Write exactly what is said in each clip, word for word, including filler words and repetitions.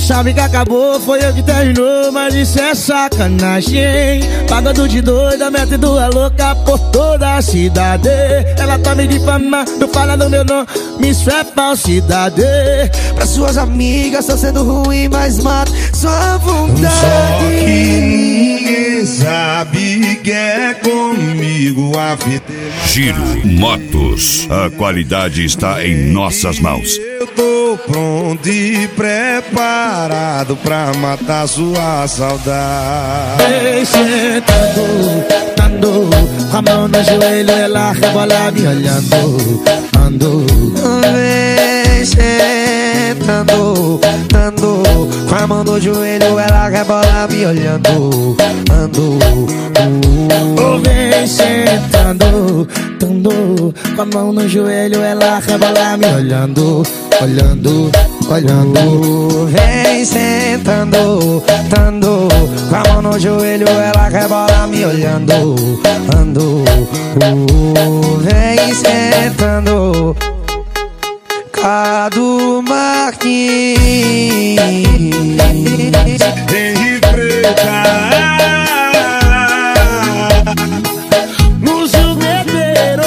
sabe que acabou, foi eu que terminou, mas isso é sacanagem. Pagando de doida, metendo a louca por toda a cidade. Ela tá me difamando, falando meu nome, isso é falsidade. Pra suas amigas tá sendo ruim, mas mata sua vontade. Só que ninguém sabe que é comigo a fita. Giro Motos, a qualidade está em nossas mãos. Eu tô pronto e preparado pra matar sua saudade. Vem sentando, tando, com a mão no joelho, ela rebola me olhando. Ando, vem sentando, tando, com a mão no joelho, ela rebola me olhando. Ando, oh, vem sentando, tando, com a mão no joelho, ela rebola me olhando. Olhando, olhando. Vem sentando, tando, com a mão no joelho, ela rebola me olhando. Ando, uh, vem sentando. Cadu Martins, Henri Preta, no jugueteiro.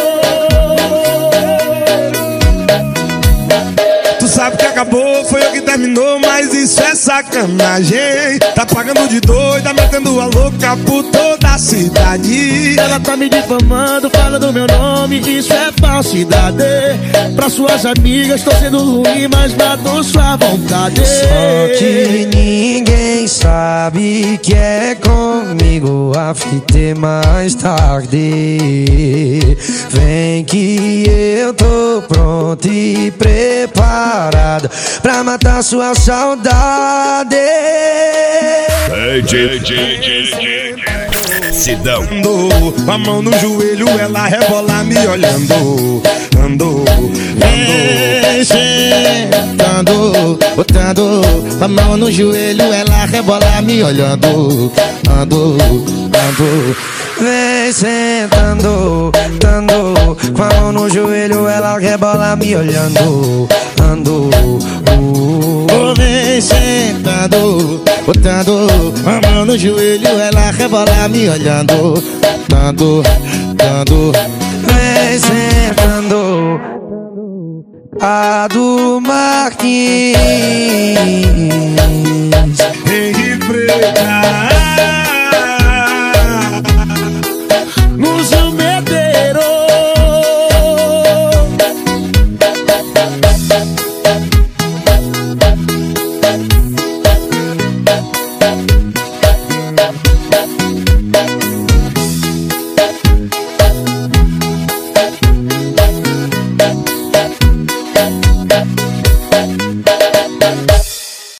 tu sabe que acabou, foi eu que terminou, mas isso é sacanagem. Tá pagando de doida, metendo a louca por toda a cidade. Ela tá me difamando, falando meu nome, isso é falsidade. Pra suas amigas tô sendo ruim, mas matou sua vontade. só que ninguém sabe que é comigo a fita é mais tarde. Vem que eu tô pronto e preparado pra matar sua saudade. D J, D J, Sidão. Andou, com a mão no joelho, ela rebola me olhando. Andou, Vem sentando, botando a mão no joelho, ela rebola me olhando. Ando, ando. Vem sentando, tando, com a mão no joelho, ela rebola me olhando. Ando, uh, Oh, vem sentando, botando a mão no joelho, ela rebola me olhando. Dando, dando. vem sentando. Cadu Martins, Henri Preta.